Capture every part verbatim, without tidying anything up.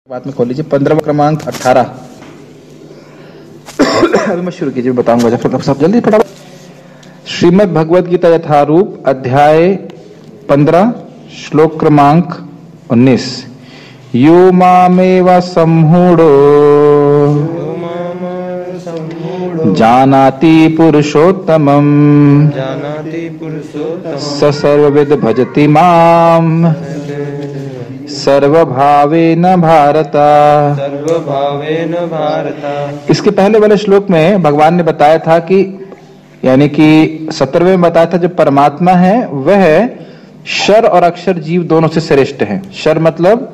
बाद में खोल लीजिए। पंद्रह क्रमांक अठारह। अभी मैं शुरू कीजिए, बताऊंगा जब सब जल्दी फटाफट। श्रीमद् भगवद गीता यथारूप अध्याय पंद्रह श्लोक क्रमांक उन्नीस। यो मामेव सम्मूढ़ो जानाति पुरुषोत्तमं स सर्वविद भजति माम् सर्वभावेन भारता। सर्वभावेन भारता। इसके पहले वाले श्लोक में भगवान ने बताया था कि यानी कि सत्रहवें में बताया था जो परमात्मा है वह शर और अक्षर जीव दोनों से श्रेष्ठ है। शर मतलब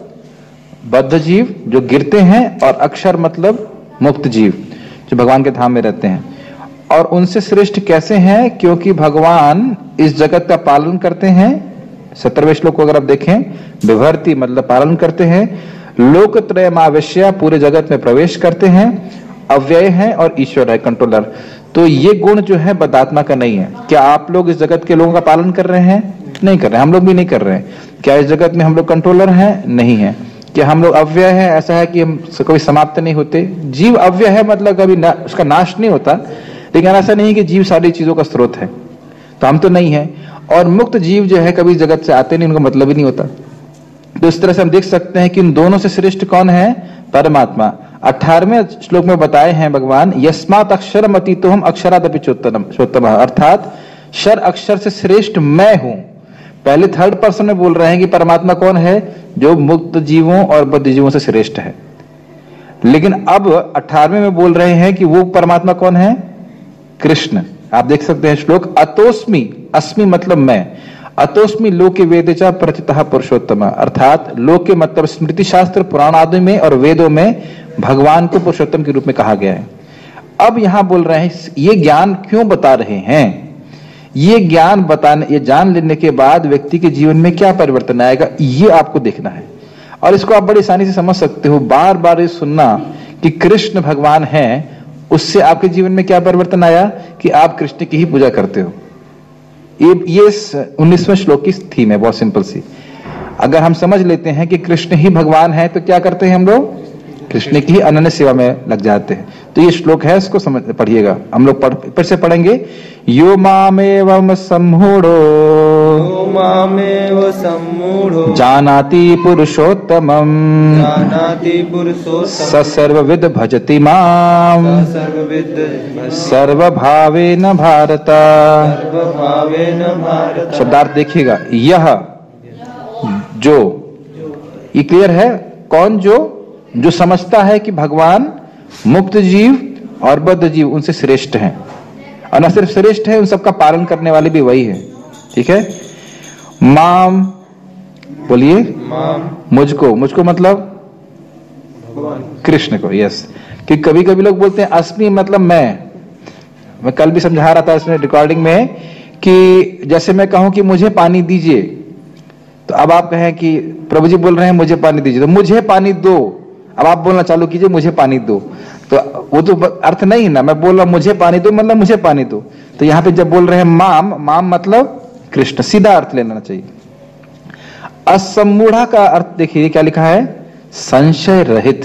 बद्ध जीव जो गिरते हैं और अक्षर मतलब मुक्त जीव जो भगवान के धाम में रहते हैं। और उनसे श्रेष्ठ कैसे हैं? क्योंकि भगवान इस जगत का पालन करते हैं। सत्रहवें श्लोक को अगर आप देखें, विभर्ति मतलब पालन करते हैं, लोकत्रयमावश्य पूरे जगत में प्रवेश करते हैं, अव्यय है और ईश्वर है कंट्रोलर। तो ये गुण जो है बदात्मा का नहीं है। क्या आप लोग इस जगत के लोगों का पालन कर रहे हैं? नहीं कर रहे, हम लोग भी नहीं कर रहे हैं। क्या इस जगत में हम लोग कंट्रोलर हैं? नहीं है। क्या हम लोग अव्यय है? ऐसा है कि हम कभी समाप्त नहीं होते। जीव अव्यय है मतलब कभी ना, उसका नाश नहीं होता, लेकिन ऐसा नहीं कि जीव सारी चीजों का स्रोत है, तो हम तो नहीं है। और मुक्त जीव जो है कभी जगत से आते नहीं, उनका मतलब ही नहीं होता। तो इस तरह से हम देख सकते हैं कि इन दोनों से श्रेष्ठ कौन है? परमात्मा। अठारहवें श्लोक में बताए हैं भगवान, यस्मात् अक्षरम अतीतोहम अक्षरादपि चोत्तमः, अर्थात शर अक्षर से श्रेष्ठ मैं हूं। पहले थर्ड पर्सन में बोल रहे हैं कि परमात्मा कौन है? जो मुक्त जीवों और बद्ध जीवों से श्रेष्ठ है। लेकिन अब अठारहवें में बोल रहे हैं कि वो परमात्मा कौन है? कृष्ण। आप देख सकते हैं श्लोक, अतोस्मि, अस्मि मतलब मैं, अतोस्मि लोके वेदेचा प्रथितः पुरुषोत्तम, अर्थात लोके मतलब स्मृति शास्त्र पुराण आदि में और वेदों में भगवान को पुरुषोत्तम के रूप में कहा गया है। अब यहां बोल रहे हैं ये ज्ञान क्यों बता रहे हैं? ये ज्ञान बताने, ये जान लेने के बाद व्यक्ति के जीवन में क्या परिवर्तन आएगा ये आपको देखना है। और इसको आप बड़ी आसानी से समझ सकते हो। बार बार ये सुनना कि कृष्ण भगवान है, उससे आपके जीवन में क्या परिवर्तन आया कि आप कृष्ण की ही पूजा करते हो। ये ये उन्नीसवें श्लोक की थीम है, बहुत सिंपल सी। अगर हम समझ लेते हैं कि कृष्ण ही भगवान है तो क्या करते हैं हम लोग? कृष्ण की ही अनन्य सेवा में लग जाते हैं। तो ये श्लोक है, इसको समझ पढ़िएगा। हम लोग पढ़ फिर से पढ़ेंगे। यो मामेवम सम्मूढ़ो यो मामेव सम्मूढ़ो जानाति पुरुषोत्तमं जानाति पुरुषोत्तमं स सर्वविद भजति माम् सर्वविद सर्वभावेन भारत। सर्वभावेन भारत। शब्दार्थ देखिएगा, यह जो, ये क्लियर है। कौन? जो जो समझता है कि भगवान मुक्त जीव और बद्ध जीव उनसे श्रेष्ठ हैं, और न सिर्फ श्रेष्ठ है, उन सबका पालन करने वाले भी वही है। ठीक है। माम बोलिए, माम मुझको, मुझको मतलब भगवान कृष्ण को। यस, कि कभी कभी लोग बोलते हैं अस्मि मतलब मैं। मैं कल भी समझा रहा था इसमें रिकॉर्डिंग में कि जैसे मैं कहूं कि मुझे पानी दीजिए, तो अब आप कहें कि प्रभु जी बोल रहे हैं मुझे पानी दीजिए, तो मुझे पानी दो। अब आप बोलना चालू कीजिए मुझे पानी दो, तो वो तो अर्थ नहीं ना। मैं बोल रहा मुझे पानी दो मतलब मुझे पानी दो। तो यहाँ पे जब बोल रहे हैं माम, माम मतलब कृष्ण, सीधा अर्थ लेना चाहिए। असम्मूढ़ा का अर्थ देखिए क्या लिखा है, संशय रहित।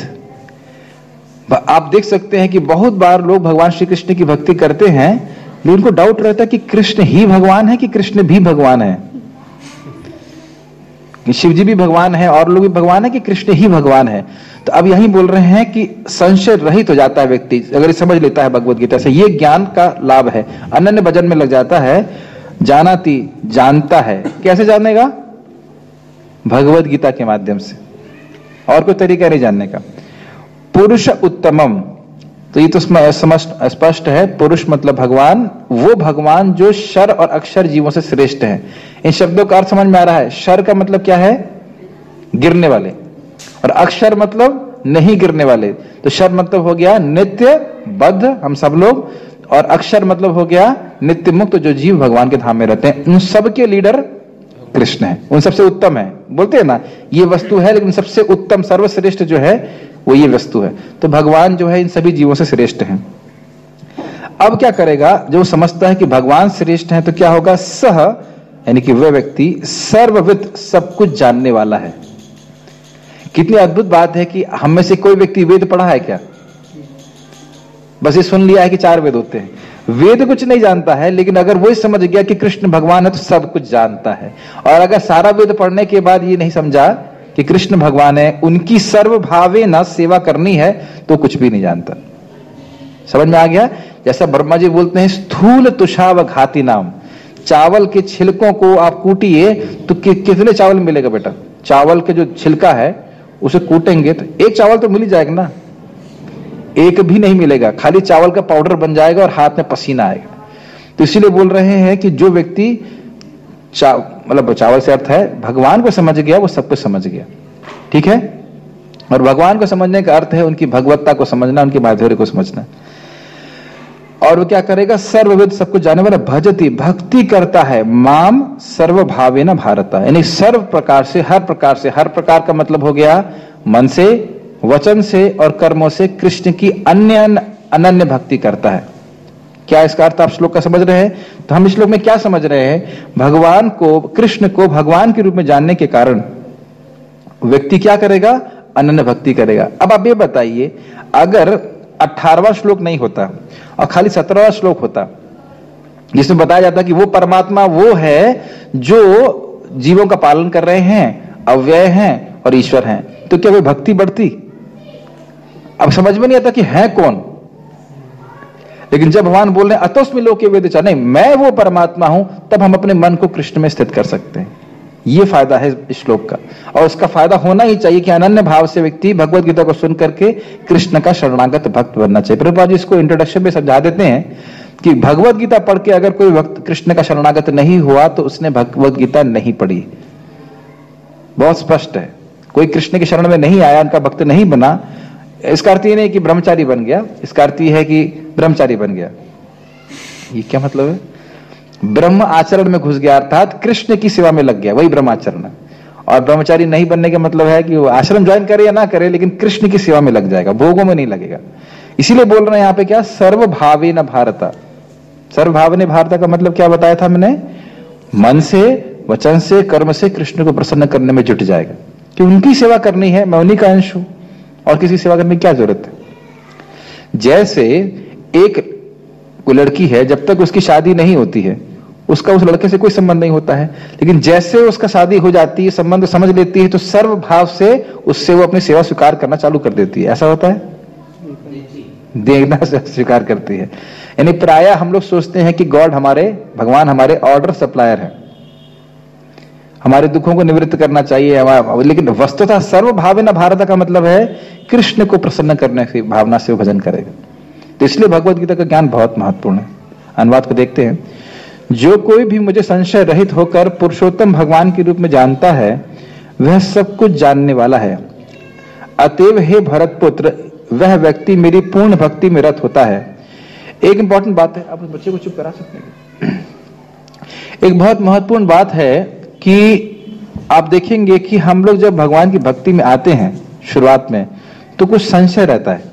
आप देख सकते हैं कि बहुत बार लोग भगवान श्री कृष्ण की भक्ति करते हैं, लेकिन उनको डाउट रहता है कि कृष्ण ही भगवान है कि कृष्ण भी भगवान है, कि शिव जी भी भगवान है और लोग भी भगवान है कि कृष्ण ही भगवान है। तो अब यही बोल रहे हैं कि संशय रहित हो जाता है व्यक्ति अगर समझ लेता है भगवत गीता से। ये ज्ञान का लाभ है, अनन्य भजन में लग जाता है। जानाति जानता है, कैसे जानेगा? भगवत गीता के माध्यम से, और कोई तरीका नहीं जानने का। पुरुष उत्तमम, तो ये तो स्पष्ट है। पुरुष मतलब भगवान, वो भगवान जो शर और अक्षर जीवों से श्रेष्ठ है। इन शब्दों का अर्थ समझ में आ रहा है। शर का मतलब क्या है? गिरने वाले, और अक्षर मतलब नहीं गिरने वाले। तो शर मतलब हो गया नित्य बद्ध हम सब लोग, और अक्षर मतलब हो गया नित्य मुक्त जो जीव भगवान के धाम में रहते हैं। उन सबके लीडर कृष्ण है, उन सबसे उत्तम है। बोलते हैं ना ये वस्तु है, लेकिन सबसे उत्तम सर्वश्रेष्ठ जो है वो ये वस्तु है। तो भगवान जो है इन सभी जीवों से श्रेष्ठ है। अब क्या करेगा? जो समझता है कि भगवान श्रेष्ठ है तो क्या होगा? सह यानी कि वह व्यक्ति सर्वविद सब कुछ जानने वाला है। कितनी अद्भुत बात है कि हम में से कोई व्यक्ति वेद पढ़ा है क्या? बस ये सुन लिया है कि चार वेद होते हैं, वेद कुछ नहीं जानता है, लेकिन अगर वही समझ गया कि कृष्ण भगवान है तो सब कुछ जानता है। और अगर सारा वेद पढ़ने के बाद ये नहीं समझा कि कृष्ण भगवान है, उनकी सर्वभावे न सेवा करनी है, तो कुछ भी नहीं जानता। समझ में आ गया? जैसा ब्रह्मा जी बोलते हैं स्थूल तुषाव घाती नाम, चावल के छिलकों को आप कूटिए तो कि, कितने चावल मिलेगा बेटा? चावल के जो छिलका है उसे कूटेंगे तो एक चावल तो मिल ही जाएगा ना, एक भी नहीं मिलेगा, खाली चावल का पाउडर बन जाएगा और हाथ में पसीना आएगा। तो इसीलिए बोल रहे हैं कि जो व्यक्ति चा, मतलब चावल से अर्थ है भगवान को समझ गया, वो सब कुछ समझ गया। ठीक है? और भगवान को समझने का अर्थ है उनकी भगवत्ता को समझना, उनकी माधुर्य को समझना। और वो क्या करेगा? सर्वविद, सब कुछ जानने वाला, भजती, भक्ति करता है, माम सर्वभावेन भारत, यानी सर्व प्रकार से, हर प्रकार से, हर प्रकार का मतलब हो गया मन से, वचन से और कर्मों से कृष्ण की अन्य अनन्य भक्ति करता है। क्या इसका अर्थ आप श्लोक का समझ रहे हैं? तो हम इस श्लोक में क्या समझ रहे हैं? भगवान को, कृष्ण को भगवान के रूप में जानने के कारण व्यक्ति क्या करेगा? अनन्य भक्ति करेगा। अब आप ये बताइए, अगर अठारहवां श्लोक नहीं होता और खाली सत्रहवां श्लोक होता जिसमें बताया जाता कि वो परमात्मा वो है जो जीवों का पालन कर रहे हैं, अव्यय हैं और ईश्वर हैं, तो क्या कोई भक्ति बढ़ती? अब समझ में नहीं आता कि है कौन। लेकिन जब भगवान बोल रहे हैं अतोस्मि लोके वेदचा, नहीं मैं वो परमात्मा हूं, तब हम अपने मन को कृष्ण में स्थित कर सकते हैं। ये फायदा है इस श्लोक का, और उसका फायदा होना ही चाहिए कि अनन्य भाव से व्यक्ति भगवत गीता को सुन करके कृष्ण का शरणागत भक्त बनना चाहिए। प्रभुपाद जी इसको इंट्रोडक्शन में समझा देते हैं कि भगवत गीता पढ़ के अगर कोई भक्त कृष्ण का शरणागत नहीं हुआ तो उसने भगवत गीता नहीं पढ़ी। बहुत स्पष्ट है, कोई कृष्ण के शरण में नहीं आया, उनका भक्त नहीं बना, इसका अर्थ ये नहीं कि ब्रह्मचारी बन गया, इसका अर्थ ये है कि ब्रह्मचारी बन गया। ये क्या मतलब है? ब्रह्म आचरण में घुस गया, अर्थात कृष्ण की सेवा में लग गया, वही ब्रह्म आचरण है। और ब्रह्मचारी नहीं बनने का मतलब है कि वो आश्रम ज्वाइन करे या ना करे, लेकिन कृष्ण की सेवा में लग जाएगा, भोगों में नहीं लगेगा। इसीलिए बोल रहे हैं यहाँ पे क्या? सर्वभावे न भारत। सर्वभाव ने भारत का मतलब क्या बताया था मैंने? मन से, वचन से, कर्म से कृष्ण को प्रसन्न करने में जुट जाएगा कि उनकी सेवा करनी है, मैं उन्हीं का अंश हूं और किसी सेवा करने की क्या जरूरत है। जैसे एक कोई लड़की है, जब तक उसकी शादी नहीं होती है उसका उस लड़के से कोई संबंध नहीं होता है, लेकिन जैसे उसका शादी हो जाती है, संबंध समझ लेती है, तो सर्व भाव से उससे वो अपनी सेवा स्वीकार करना चालू कर देती है। ऐसा होता है? देखना से स्वीकार करती है। यानी प्राय हम लोग सोचते हैं कि गॉड हमारे, भगवान हमारे ऑर्डर सप्लायर है, हमारे दुखों को निवृत्त करना चाहिए, लेकिन वस्तुतः सर्वभावेन भारत का मतलब है कृष्ण को प्रसन्न करने की भावना से वो भजन करेगा। तो इसलिए भगवत गीता का ज्ञान बहुत महत्वपूर्ण है। अनुवाद को देखते हैं। जो कोई भी मुझे संशय रहित होकर पुरुषोत्तम भगवान के रूप में जानता है वह सब कुछ जानने वाला है। अतएव हे भरत पुत्र, वह व्यक्ति मेरी पूर्ण भक्ति में रत होता है। एक इंपॉर्टेंट बात है, आप उस बच्चे को चुप करा सकते हैं। एक बहुत महत्वपूर्ण बात है कि आप देखेंगे कि हम लोग जब भगवान की भक्ति में आते हैं शुरुआत में, तो कुछ संशय रहता है।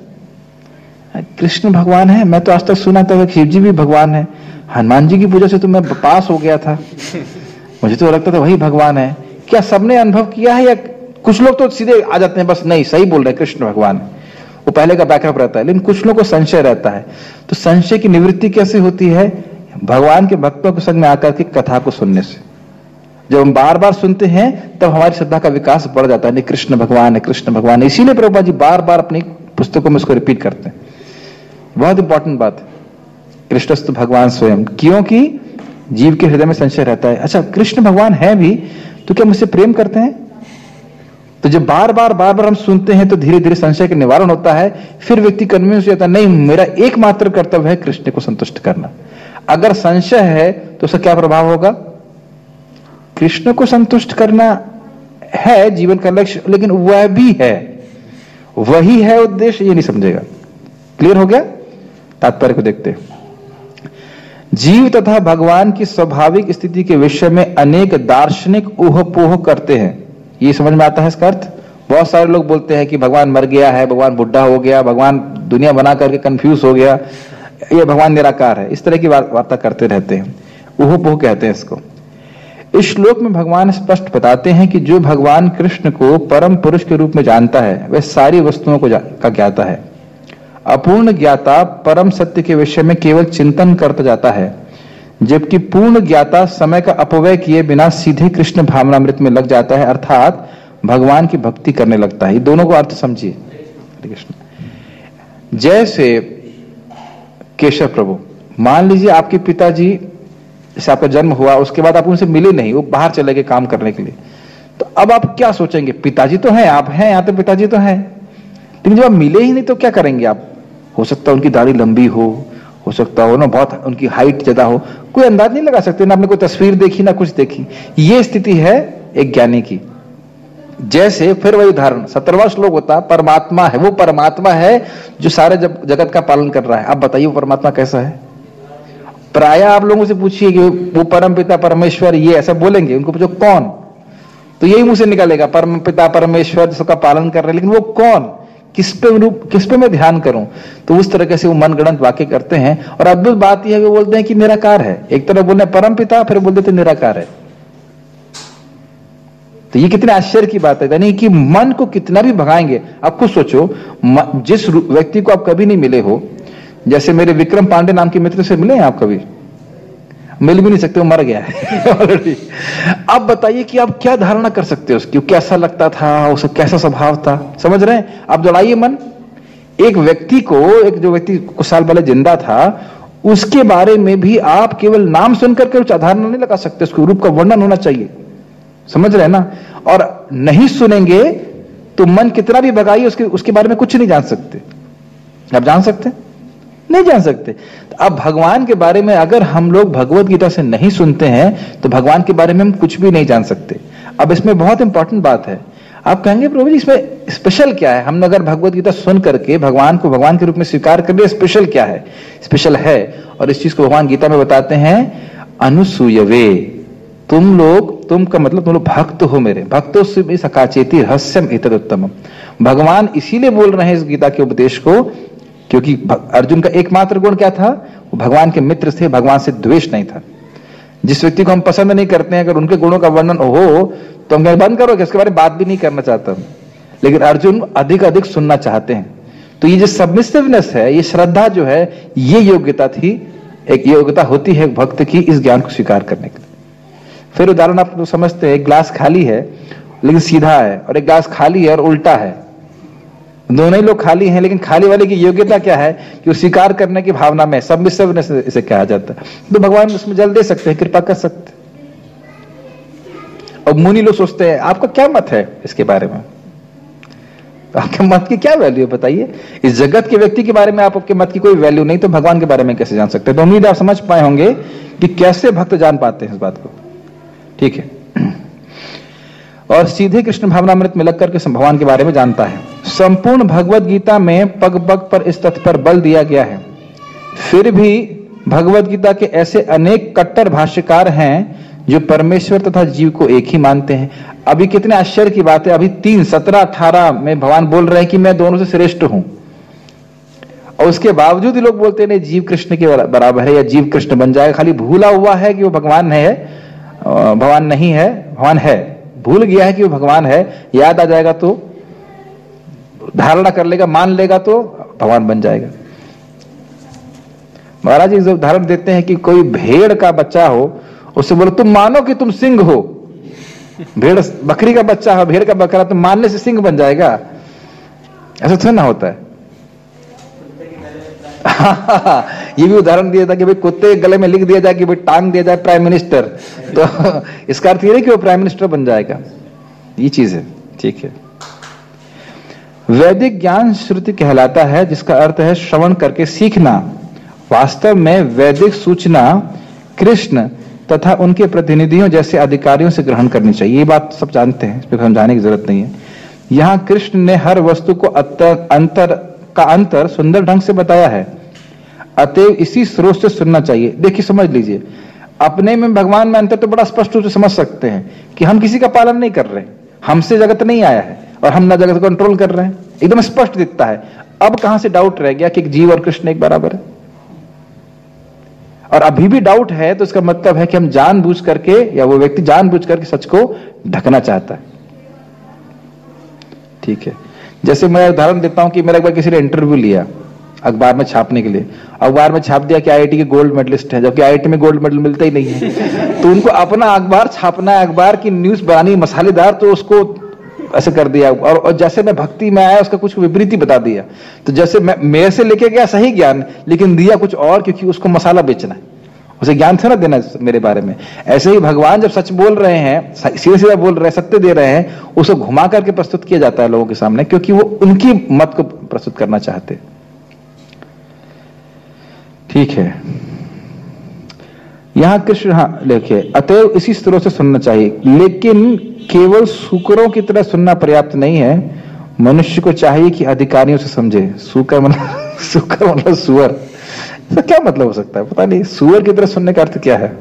कृष्ण भगवान है, मैं तो आज तक सुना था शिव जी भी भगवान है, हनुमान जी की पूजा से तो मैं पास हो गया था, मुझे तो लगता था वही भगवान है। क्या सबने अनुभव किया है, या कुछ लोग तो सीधे आ जाते हैं बस नहीं सही बोल रहे कृष्ण भगवान है, वो पहले का बैकअप रहता है, लेकिन कुछ लोगों को संशय रहता है। तो संशय की निवृत्ति कैसे होती है? भगवान के भक्तों के संग में आकर के कथा को सुनने से। जब हम बार बार सुनते हैं तब हमारी श्रद्धा का विकास बढ़ जाता है, नहीं कृष्ण भगवान है, कृष्ण भगवान है। इसीलिए प्रभुपाद जी बार बार अपनी पुस्तकों में इसको रिपीट करते हैं। बहुत इंपॉर्टेंट बात है, कृष्णस्तु भगवान स्वयं, क्योंकि जीव के हृदय में संशय रहता है, अच्छा कृष्ण भगवान है भी तो क्या मुझसे प्रेम करते हैं? तो जब बार बार बार बार हम सुनते हैं तो धीरे धीरे संशय का निवारण होता है। फिर व्यक्ति कन्विंस हो जाता है, नहीं मेरा एकमात्र कर्तव्य है कृष्ण को संतुष्ट करना। अगर संशय है तो उसका क्या प्रभाव होगा? कृष्ण को संतुष्ट करना है जीवन का लक्ष्य, लेकिन वह भी है, वही है उद्देश्य, ये नहीं समझेगा। क्लियर हो गया? तात्पर्य को देखते हैं। जीव तथा भगवान की स्वाभाविक स्थिति के विषय में अनेक दार्शनिक ऊहपोह करते हैं। ये समझ में आता है इसका अर्थ? बहुत सारे लोग बोलते हैं कि भगवान मर गया है, भगवान बुढ़ा हो गया, भगवान दुनिया बना करके कंफ्यूज हो गया, ये भगवान निराकार है, इस तरह की वार्ता करते रहते हैं, ऊहपोह कहते हैं इसको। इस श्लोक में भगवान स्पष्ट बताते हैं कि जो भगवान कृष्ण को परम पुरुष के रूप में जानता है वह सारी वस्तुओं को का ज्ञाता है। अपूर्ण ज्ञाता परम सत्य के विषय में केवल चिंतन करता जाता है, जबकि पूर्ण ज्ञाता समय का अपव्यय किए बिना सीधे कृष्ण भावनामृत में लग जाता है, अर्थात भगवान की भक्ति करने लगता है। ये दोनों को अर्थ समझिए। कृष्ण जैसे केशव प्रभु, मान लीजिए आपके पिताजी जैसे आपका जन्म हुआ, उसके बाद आप उनसे मिले नहीं, वो बाहर चले गए काम करने के लिए, तो अब आप क्या सोचेंगे? पिताजी तो हैं, आप हैं यहाँ, तो पिताजी तो हैं, लेकिन जब आप मिले ही नहीं तो क्या करेंगे आप? हो सकता है उनकी दाढ़ी लंबी हो हो सकता हो ना बहुत उनकी हाइट ज्यादा हो, कोई अंदाज नहीं लगा सकते ना, आपने कोई तस्वीर देखी ना कुछ देखी। ये स्थिति है एक ज्ञानी की। जैसे फिर वही उदाहरण सत्रहवां श्लोक होता, परमात्मा है, वो परमात्मा है जो सारे जगत का पालन कर रहा है। अब बताइए वो परमात्मा कैसा है? प्राय आप लोगों से पूछिए कि वो परम पिता परमेश्वर, ये ऐसा बोलेंगे, उनको पूछो कौन, तो यही मुंह से निकलेगा परम पिता परमेश्वर सबका पालन कर रहे हैं, लेकिन वो कौन, किस पे रूप, किस पे मैं ध्यान करूं? तो उस तरह से वो मनगढ़ंत वाक्य करते हैं। और अद्भुत बात यह है, वो बोलते हैं कि निराकार है। एक तरफ बोलते हैं परम पिता, फिर बोल देते निराकार है। तो ये कितने आश्चर्य की बात है, यानी कि मन को कितना भी भगाएंगे। आप खुद सोचो, जिस व्यक्ति को आप कभी नहीं मिले हो, जैसे मेरे विक्रम पांडे नाम के मित्र से मिले हैं आप कभी? मिल भी नहीं सकते, वो मर गया है ऑलरेडी। अब बताइए कि आप क्या धारणा कर सकते हो उसकी, कैसा लगता था, उसका कैसा स्वभाव था, समझ रहे हैं? आप दौड़ाइए मन, एक व्यक्ति को, एक जो व्यक्ति कुछ साल पहले जिंदा था, उसके बारे में भी आप केवल नाम सुनकर के कुछ धारणा नहीं लगा सकते, उसके रूप का वर्णन होना चाहिए, समझ रहे हैं ना? और नहीं सुनेंगे तो मन कितना भी भगाइए, उसके उसके बारे में कुछ नहीं जान सकते। आप जान सकते नहीं जान सकते। तो अब भगवान के बारे में अगर हम लोग भगवत गीता से नहीं सुनते हैं तो भगवान के बारे में हम कुछ भी नहीं जान सकते। अब इसमें बहुत इंपॉर्टेंट बात है। आप कहेंगे प्रभु जी इसमें स्पेशल क्या है? हमने अगर भगवत गीता सुन करके भगवान को भगवान के रूप में स्वीकार कर लिया, स्पेशल क्या है? स्पेशल है, और इस चीज को भगवान गीता में बताते हैं, अनुसूयवे, तुम लोग, तुम का मतलब तुम लोग भक्त हो मेरे, भक्तों से सकाचेति रहस्यम एतद उत्तमम। भगवान इसीलिए बोल रहे हैं इस गीता के उपदेश को क्योंकि अर्जुन का एकमात्र गुण क्या था? वो भगवान के मित्र थे, भगवान से द्वेष नहीं था। जिस व्यक्ति को हम पसंद नहीं करते हैं, अगर उनके गुणों का वर्णन हो तो हम बंद करो कि उसके बारे में बात भी नहीं करना चाहता। लेकिन अर्जुन अधिक अधिक सुनना चाहते हैं। तो ये जो सबमिसिवनेस है, ये श्रद्धा जो है, ये योग्यता थी, एक योग्यता होती है भक्त की इस ज्ञान को स्वीकार करने के लिए। फिर उदाहरण आप लोग समझते हैं, एक ग्लास खाली है लेकिन सीधा है, और एक ग्लास खाली है और उल्टा है। दोनों ही लोग खाली हैं, लेकिन खाली वाले की योग्यता क्या है कि वो स्वीकार करने की भावना में, सबमिसिवनेस इसे कहा जाता है। तो भगवान उसमें जल दे सकते हैं, कृपा कर सकते हैं। और मुनि लोग सोचते हैं आपका क्या मत है इसके बारे में? आपके मत की क्या वैल्यू है बताइए? इस जगत के व्यक्ति के बारे में आपके मत की कोई वैल्यू नहीं, तो भगवान के बारे में कैसे जान सकते हैं? तो उम्मीद आप समझ पाए होंगे कि कैसे भक्त जान पाते हैं इस बात को। ठीक है, और सीधे कृष्ण भावनामृत में लग करके भगवान के बारे में जानता है। संपूर्ण भगवत गीता में पग पग पर इस तथ्य पर बल दिया गया है। फिर भी भगवत गीता के ऐसे अनेक कट्टर भाष्यकार हैं जो परमेश्वर तथा जीव को एक ही मानते हैं। अभी कितने आश्चर्य की बात है, अभी तीन सत्रह अठारह में भगवान बोल रहे हैं कि मैं दोनों से श्रेष्ठ हूं, और उसके बावजूद लोग बोलते हैं जीव कृष्ण के बराबर है या जीव कृष्ण बन जाएगा। खाली भूला हुआ है कि वो भगवान है, भगवान नहीं है, भगवान है, भूल गया है कि वो भगवान है। याद आ जाएगा तो धारणा कर लेगा, मान लेगा तो भगवान बन जाएगा। महाराज जी जो उदाहरण देते हैं कि कोई भेड़ का बच्चा हो, उससे बोलो तुम मानो कि तुम सिंह हो। भेड़ बकरी का बच्चा हो, भेड़ का बकरा, तुम मानने से सिंह बन जाएगा? ऐसा थोड़ा ना होता है। ये भी उदाहरण दिया था कि भाई कुत्ते के गले में लिख दिया जाए कि भाई टांग दिया जाए प्राइम मिनिस्टर, तो इसका अर्थ ये नहीं कि वो प्राइम मिनिस्टर बन जाएगा। ये चीज है, ठीक है। वैदिक ज्ञान श्रुति कहलाता है, जिसका अर्थ है श्रवण करके सीखना। वास्तव में वैदिक सूचना कृष्ण तथा उनके प्रतिनिधियों जैसे अधिकारियों से ग्रहण करनी चाहिए। ये बात सब जानते हैं, इसमें समझाने की जरूरत नहीं है। यहाँ कृष्ण ने हर वस्तु को अंतर का अंतर सुंदर ढंग से बताया है, अतएव इसी स्रोत से सुनना चाहिए। देखिए समझ लीजिए, अपने में भगवान में अंतर तो बड़ा स्पष्ट रूप से समझ सकते हैं कि हम किसी का पालन नहीं कर रहे, हमसे जगत नहीं आया है और हम ना जगत को कंट्रोल कर रहे हैं, एकदम स्पष्ट दिखता है। अब कहां से डाउट रह गया कि जीव और कृष्ण एक बराबर है? और अभी भी डाउट है तो इसका मतलब है कि हम जानबूझ करके या वो व्यक्ति जानबूझ करके सच को ढकना चाहता है। ठीक है, जैसे मैं उदाहरण देता हूं कि मेरा एक बार किसी ने इंटरव्यू लिया अखबार में छापने के लिए, अखबार में छाप दिया कि आईआईटी के गोल्ड मेडलिस्ट है, जबकि आईआईटी में गोल्ड मेडल मिलता ही नहीं है। तो उनको अपना अखबार छापना है, अखबार की न्यूज बनानी मसालेदार, तो उसको ऐसे कर दिया। और, और जैसे मैं भक्ति में आया उसका कुछ विपरीत ही बता दिया। तो जैसे मैं मेरे से लेके गया सही ज्ञान, लेकिन दिया कुछ और, क्योंकि उसको मसाला बेचना है, उसे ज्ञान था ना देना मेरे बारे में। ऐसे ही भगवान जब सच बोल रहे हैं, सीधा सीधा बोल रहे हैं, सत्य दे रहे हैं, उसे घुमा करके प्रस्तुत किया जाता है लोगों के सामने, क्योंकि वो उनकी मत को प्रस्तुत करना चाहते। ठीक है, यहां कृष्ण हाँ लिखे, अतएव इसी स्त्रों से सुनना चाहिए, लेकिन केवल सूकरों की तरह सुनना पर्याप्त नहीं है। मनुष्य को चाहिए कि अधिकारियों से समझे। सूकर मतलब सूकर मतलब सुअर, इसका क्या मतलब हो सकता है पता नहीं। सुअर की तरह सुनने का अर्थ क्या है?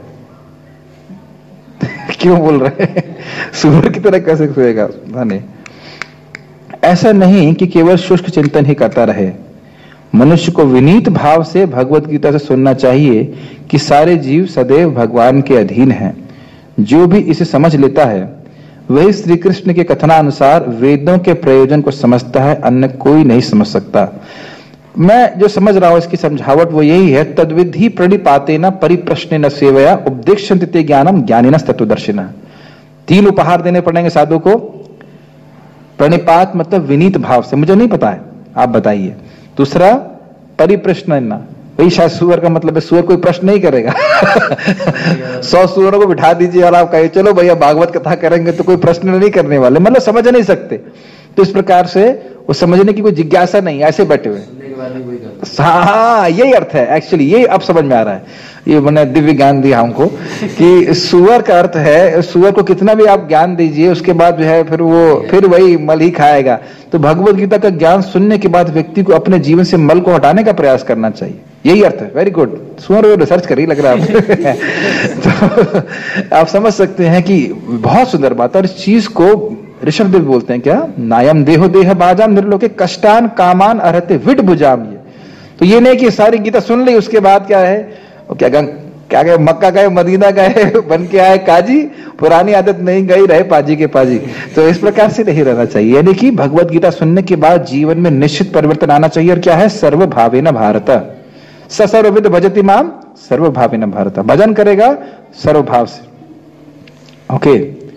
क्यों बोल रहे हैं सुअर की तरह कैसे सुनेगा? पता नहीं। ऐसा नहीं कि केवल शुष्क चिंतन ही करता रहे, मनुष्य को विनीत भाव से भगवत गीता से सुनना चाहिए कि सारे जीव सदैव भगवान के अधीन हैं। जो भी इसे समझ लेता है वही श्री कृष्ण के कथनानुसार वेदों के प्रयोजन को समझता है, अन्य कोई नहीं समझ सकता। मैं जो समझ रहा हूं इसकी समझावट वो यही है, तद्विधि प्रणिपातेन परिप्रश्नेन सेवया उपदेक्ष्यन्ति ते ज्ञानम ज्ञानिनः तत्त्वदर्शिनः। तीन उपहार देने पड़ेंगे साधु को। प्रणिपात मतलब विनीत भाव से, मुझे नहीं पता है आप बताइए। दूसरा परिप्रश्न, वही शायद सुअर का मतलब है, सुअर कोई प्रश्न नहीं करेगा। सौ सुअरों को बिठा दीजिए और आप कहिए चलो भैया भागवत कथा करेंगे, तो कोई प्रश्न नहीं करने वाले, मतलब समझ नहीं सकते। तो इस प्रकार से वो समझने की कोई जिज्ञासा नहीं, ऐसे बैठे हुए। हाँ, यही अर्थ है एक्चुअली, यही अब समझ में आ रहा है। ये मैंने दिव्य ज्ञान दिया हमको कि सुअर का अर्थ है, सुअर को कितना भी आप ज्ञान दीजिए उसके बाद जो है फिर वो फिर वही मल ही खाएगा। तो भगवत गीता का ज्ञान सुनने के बाद व्यक्ति को अपने जीवन से मल को हटाने का प्रयास करना चाहिए, यही अर्थ है। वेरी गुड, सुअर वो रिसर्च करी लग रहा है। तो आप समझ सकते हैं कि बहुत सुंदर बात है। और इस चीज को ऋषभ देव बोलते हैं क्या, नायम देहो देह बाजाम निर्लोके कष्टान कामान अरहते विड भुजाम। ये तो ये नहीं कि सारी गीता सुन ली उसके बाद क्या है, क्या गंग क्या गए मक्का गए मदीना गए बन के आए काजी, पुरानी आदत नहीं गई रहे पाजी के पाजी। तो इस प्रकार से नहीं रहना चाहिए। यानी कि भगवत गीता सुनने के बाद जीवन में निश्चित परिवर्तन आना चाहिए। और क्या है, सर्वभावेन भारत स सर्वविद भजति माम सर्वभावेन भारत, भजन करेगा सर्वभाव से। ओके,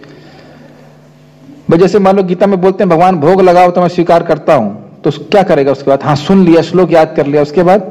भाई जैसे मान लो गीता में बोलते हैं भगवान भोग लगाओ तो मैं स्वीकार करता हूं, तो क्या करेगा उसके बाद? हाँ सुन लिया, श्लोक याद कर लिया, उसके बाद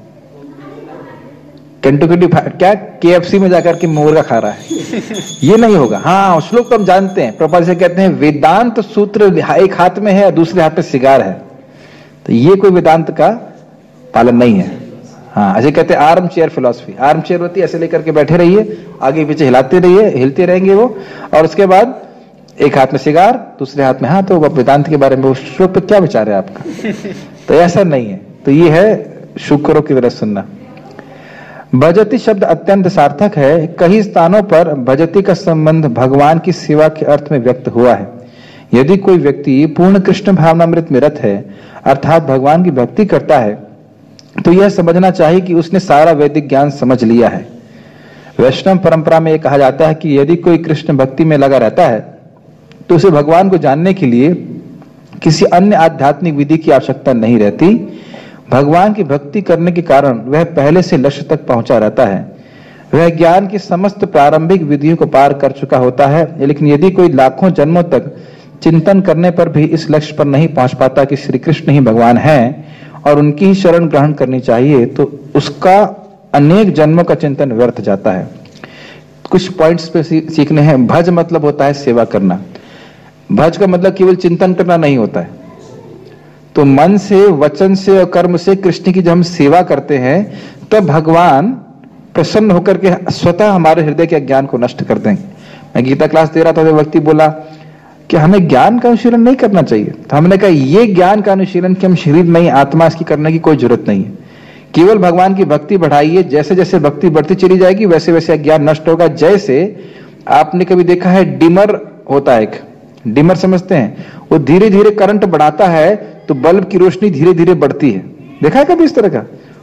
केंटुकी क्या केएफसी में जाकर के मुर्गा खा रहा है, ये नहीं होगा। हाँ श्लोक तो हम जानते हैं, प्रभुपाद से कहते हैं वेदांत सूत्र एक हाथ में है दूसरे हाथ में सिगार है, तो ये कोई वेदांत का पालन नहीं है। हाँ ऐसे कहते हैं armchair philosophy, armchair होती है ऐसे लेकर के बैठे रहिए, आगे पीछे हिलाते रहिए, हिलते रहेंगे वो, और उसके बाद एक हाथ में सिगार दूसरे हाथ में, हाँ तो वेदांत के बारे में उस श्लोक पे क्या विचार है आपका? तो ऐसा नहीं है। तो ये है शुक्रों की तरह सुनना। भजति शब्द अत्यंत सार्थक है। कई स्थानों पर भजति का संबंध भगवान की सेवा के अर्थ में व्यक्त हुआ है। यदि कोई व्यक्ति पूर्ण कृष्ण भावनामृत में रत है, अर्थात भगवान की भक्ति करता है, तो यह समझना चाहिए कि उसने सारा वैदिक ज्ञान समझ लिया है। वैष्णव परंपरा में यह कहा जाता है कि यदि कोई कृष्ण भक्ति में लगा रहता है तो उसे भगवान को जानने के लिए किसी अन्य आध्यात्मिक विधि की आवश्यकता नहीं रहती। भगवान की भक्ति करने के कारण वह पहले से लक्ष्य तक पहुंचा रहता है। वह ज्ञान की समस्त प्रारंभिक विधियों को पार कर चुका होता है। लेकिन यदि कोई लाखों जन्मों तक चिंतन करने पर भी इस लक्ष्य पर नहीं पहुंच पाता कि श्री कृष्ण ही भगवान हैं और उनकी ही शरण ग्रहण करनी चाहिए, तो उसका अनेक जन्मों का चिंतन व्यर्थ जाता है। कुछ पॉइंट्स पे सीखने हैं। भज मतलब होता है सेवा करना। भज का मतलब केवल चिंतन करना नहीं होता है। तो मन से, वचन से और कर्म से कृष्ण की जब हम सेवा करते हैं तब भगवान प्रसन्न होकर के स्वतः हमारे हृदय के अज्ञान को नष्ट कर देंगे। मैं गीता क्लास दे रहा था, तो व्यक्ति बोला कि हमें ज्ञान का अनुशीलन नहीं करना चाहिए। तो हमने कहा ये ज्ञान का अनुशीलन कि हम शरीर नहीं आत्मा इसकी करने की कोई जरूरत नहीं है। केवल भगवान की भक्ति बढ़ाइए, जैसे जैसे भक्ति बढ़ती चली जाएगी वैसे वैसे अज्ञान नष्ट होगा। जैसे आपने कभी देखा है डिमर होता है, एक डिमर समझते हैं, वो धीरे धीरे करंट बढ़ाता है तो बल्ब की रोशनी धीरे धीरे बढ़ती है। देखा है कभी इस तरह का?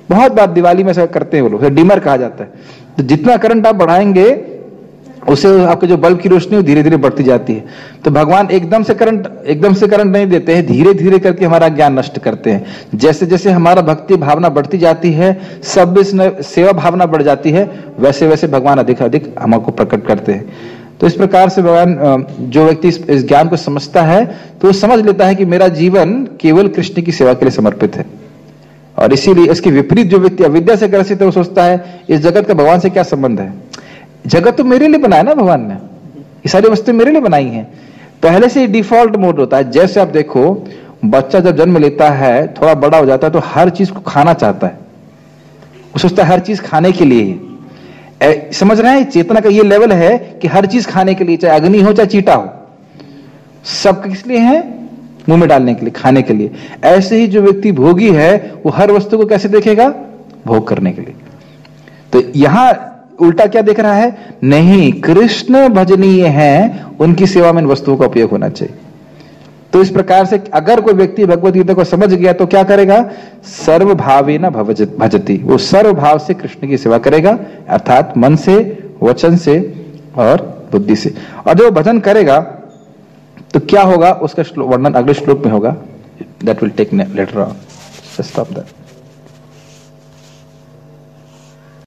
बहुत बार दिवाली में ऐसा करते हैं वो लोग, डिमर कहा जाता है। तो जितना करंट आप बढ़ाएंगे उसे आपके जो बल्ब की रोशनी है धीरे धीरे बढ़ती जाती है। तो भगवान एकदम से करंट एकदम से करंट नहीं देते हैं, धीरे धीरे करके हमारा ज्ञान नष्ट करते हैं। जैसे जैसे हमारा भक्ति भावना बढ़ती जाती है, सब सेवा भावना बढ़ जाती है, वैसे वैसे भगवान अधिक अधिक हमको प्रकट करते हैं। तो इस प्रकार से भगवान, जो व्यक्ति इस, इस ज्ञान को समझता है तो वो समझ लेता है कि मेरा जीवन केवल कृष्ण की सेवा के लिए समर्पित है। और इसीलिए इसके विपरीत जो व्यक्ति अविद्या से ग्रसित है वो सोचता है इस जगत का भगवान से क्या संबंध है, जगत तो मेरे लिए बनाया ना भगवान ने, ये सारी वस्तुएं मेरे लिए बनाई हैं। पहले से ही डिफॉल्ट मोड होता है। जैसे आप देखो, बच्चा जब जन्म लेता है, थोड़ा बड़ा हो जाता है तो हर चीज को खाना चाहता है, वो सोचता है हर चीज खाने के लिए। समझ रहे हैं, चेतना का ये लेवल है कि हर चीज खाने के लिए, चाहे अग्नि हो चाहे चीटा हो, सब किस लिए है, मुंह में डालने के लिए, खाने के लिए। ऐसे ही जो व्यक्ति भोगी है वो हर वस्तु को कैसे देखेगा, भोग करने के लिए। तो यहां उल्टा क्या देख रहा है, नहीं, कृष्ण भजनीय हैं, उनकी सेवा में इन वस्तुओं का उपयोग होना चाहिए। तो इस प्रकार से अगर कोई व्यक्ति भगवत गीता को समझ गया तो क्या करेगा, सर्वभावेन भजति, वो सर्वभाव से कृष्ण की सेवा करेगा, अर्थात मन से, वचन से और बुद्धि से। और जब भजन करेगा तो क्या होगा, उसका वर्णन अगले श्लोक में होगा। That will take later on. Stop that.